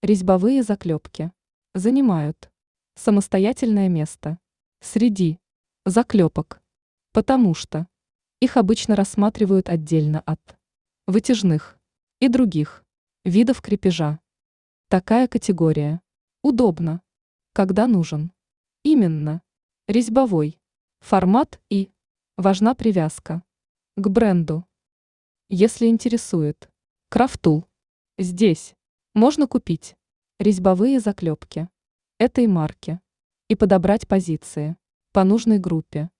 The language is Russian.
Резьбовые заклепки занимают самостоятельное место среди заклепок, потому что их обычно рассматривают отдельно от вытяжных и других видов крепежа. Такая категория удобна, когда нужен именно резьбовой формат и важна привязка к бренду. Если интересует Крафтул, здесь можно купить резьбовые заклепки этой марки и подобрать позиции по нужной группе.